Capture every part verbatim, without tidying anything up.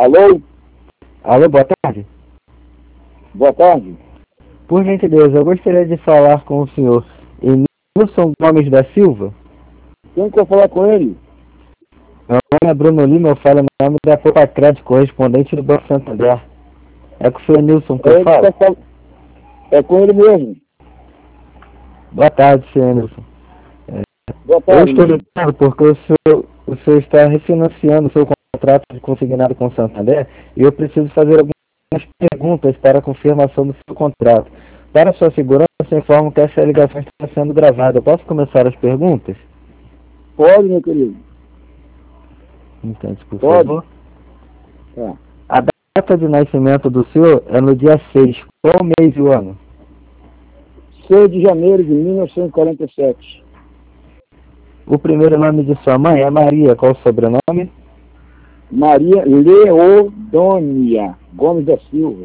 Alô? Alô, boa tarde. Boa tarde. Por gentileza, eu gostaria de falar com o senhor Enilson Gomes da Silva. Quem que eu falar com ele? Meu nome é Bruno Lima, eu falo no nome da Popacred, correspondente do Banco Santander. É com o senhor Nilson que É, eu falo? fal... é com ele mesmo. Boa tarde, senhor Nilson. É, Boa eu tarde, estou Nilson. ligado porque o senhor, o senhor está refinanciando o seu contrato de consignado com o Santander e eu preciso fazer algumas perguntas para a confirmação do seu contrato. Para sua segurança, eu informo que essa ligação está sendo gravada. Eu posso começar as perguntas? Pode, meu querido. Entende, por Pode. favor? Tá. A data de nascimento do senhor é no dia seis. Qual mês e o ano? seis de janeiro de mil novecentos e quarenta e sete. O primeiro nome de sua mãe é Maria. Qual o sobrenome? Maria Leodônia Gomes da Silva.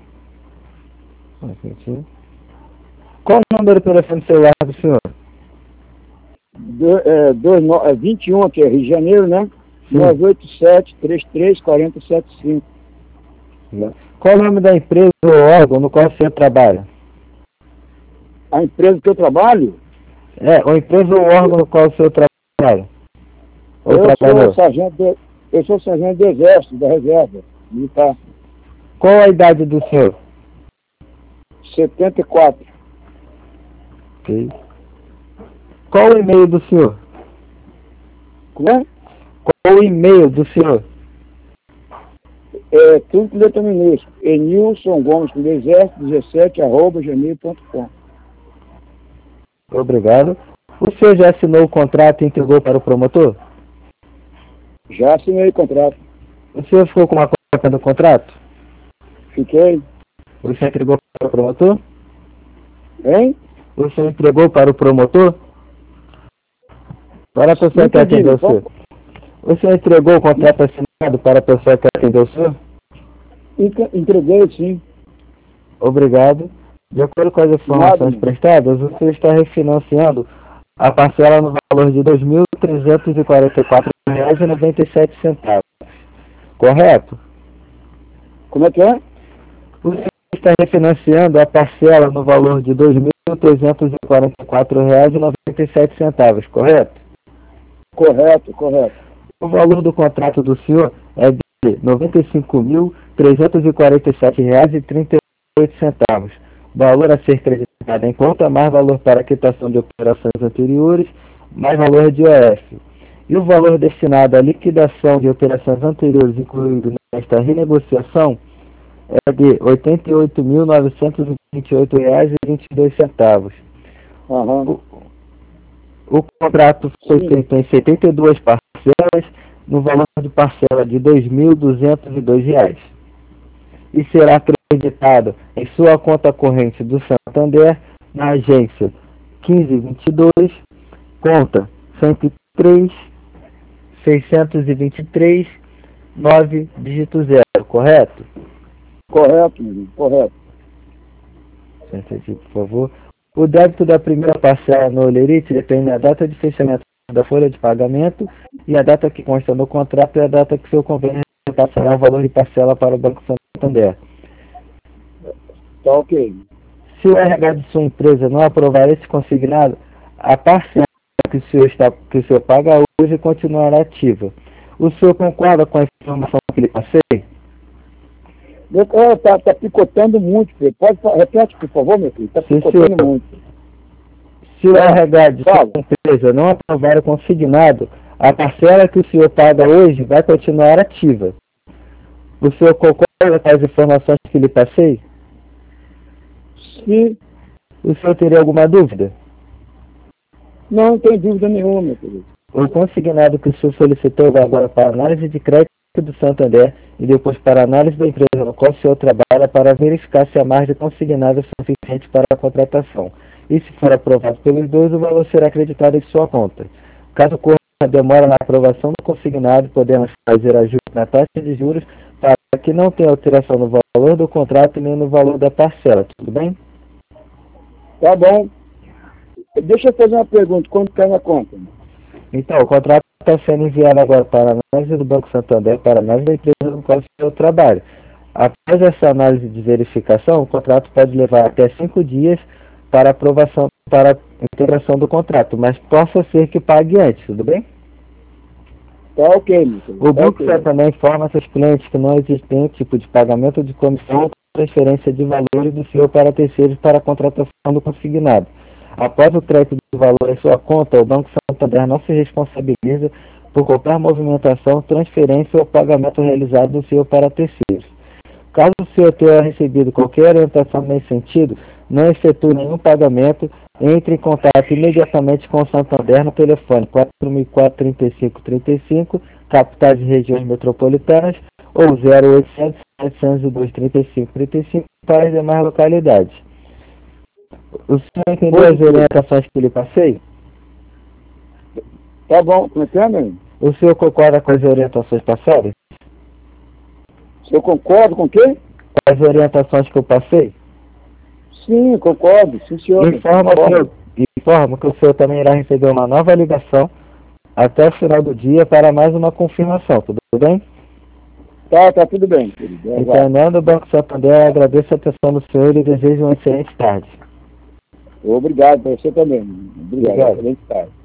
Qual o número do telefone celular do senhor? Do, é, dois, no, é, vinte e um aqui, é Rio de Janeiro, né? Sim. nove oito sete, três três quatro zero sete cinco. Qual o nome da empresa ou órgão no qual você trabalha? A empresa que eu trabalho? É, ou empresa ou órgão no qual o senhor trabalha? Ou Eu trabalhou? sou sargento de, eu sou sargento de exército, da reserva militar. Qual a idade do senhor? setenta e quatro. Ok. Qual o e-mail do senhor? Como é? Qual o e-mail do senhor? É tudo com letra minúscula. Enilson Gomes com exército dezessete arroba gmail ponto com. Obrigado. O senhor já assinou o contrato e entregou para o promotor? Já assinei o contrato. O senhor ficou com uma cópia do contrato? Fiquei. O senhor entregou para o promotor? Hein? O senhor entregou para o promotor? Para a pessoa Não que atendeu entendi. o senhor. O senhor entregou o contrato assinado para a pessoa que atendeu o senhor? Entreguei, sim. Obrigado. De acordo com as informações Nada. prestadas, o senhor está refinanciando a parcela no valor de dois mil trezentos e quarenta e quatro reais e noventa e sete centavos. Correto? Como é que é? O senhor está refinanciando a parcela no valor de dois mil trezentos e quarenta e quatro reais e noventa e sete centavos, correto? Correto, correto. O valor do contrato do senhor é de noventa e cinco mil trezentos e quarenta e sete reais e trinta e oito centavos. Valor a ser creditado em conta, mais valor para quitação de operações anteriores, mais valor de O F. E o valor destinado à liquidação de operações anteriores incluído nesta renegociação é de oitenta e oito mil novecentos e vinte e oito reais e vinte e dois centavos. Uhum. O, o contrato foi Sim. feito em setenta e duas parcelas, no valor de parcela de dois mil duzentos e dois reais. E será acreditado em sua conta corrente do Santander, na agência quinze vinte e dois, conta cento e três, seiscentos e vinte e três, nove, dígito zero, correto? Correto, menino, correto. Por favor. O débito da primeira parcela no Olerite depende da data de fechamento da folha de pagamento e a data que consta no contrato é a data que seu convênio repassará o valor de parcela para o Banco Santander. Tá ok. Se o R H de sua empresa não aprovar esse consignado, a parcela que o senhor, está, que o senhor paga hoje continuará ativa. O senhor concorda com a informação que lhe passei? Meu cara tá, tá picotando muito, filho. Pode repete, por favor, meu filho. Tá Sim, picotando senhor. muito. Se o Ah, R H de sua fala. empresa não aprovar o consignado, a parcela que o senhor paga hoje vai continuar ativa. O senhor concorda com as informações que lhe passei? Sim. O senhor teria alguma dúvida? Não, não tem dúvida nenhuma, meu querido. O consignado que o senhor solicitou vai agora para análise de crédito do Santander e depois para análise da empresa no qual o senhor trabalha para verificar se a margem consignada é suficiente para a contratação. E se for aprovado pelos dois, o valor será acreditado em sua conta. Caso ocorra demora na aprovação do consignado, podemos fazer ajuste na taxa de juros para que não tenha alteração no valor do contrato nem no valor da parcela. Tudo bem? Tá bom. Deixa eu fazer uma pergunta. Quanto cai na conta? Então, o contrato está sendo enviado agora para a análise do Banco Santander, para a análise da empresa no qual o senhor trabalha. Após essa análise de verificação, o contrato pode levar até cinco dias para aprovação, para a integração do contrato, mas possa ser que pague antes, tudo bem? Tá ok, Milton. O Tá Banco ok. Santander informa seus clientes que não existe nenhum tipo de pagamento de comissão ou transferência de valores do senhor para terceiros para a contratação do consignado. Após o crédito do valor em sua conta, o Banco Santander não se responsabiliza por qualquer movimentação, transferência ou pagamento realizado do senhor para terceiros. Caso o senhor tenha recebido qualquer orientação nesse sentido, não efetue nenhum pagamento, entre em contato imediatamente com o Santander no telefone quatro mil e quatro, trinta e cinco, trinta e cinco, capitais e regiões metropolitanas, ou zero oitocentos, setecentos e dois, trinta e cinco, trinta e cinco para as demais localidades. O senhor entendeu as orientações que lhe passei? Tá bom, entendeu? O senhor concorda com as orientações passadas? Eu concordo com o quê? Com as orientações que eu passei? Sim, concordo. Sim, senhor. Informa, senhor, informa que o senhor também irá receber uma nova ligação até o final do dia para mais uma confirmação, tudo bem? Tá, tá tudo bem, querido. Entendendo, o Banco Santander, agradeço a atenção do senhor e desejo uma excelente tarde. Obrigado, para você também. Obrigado. Obrigado. Excelente tarde.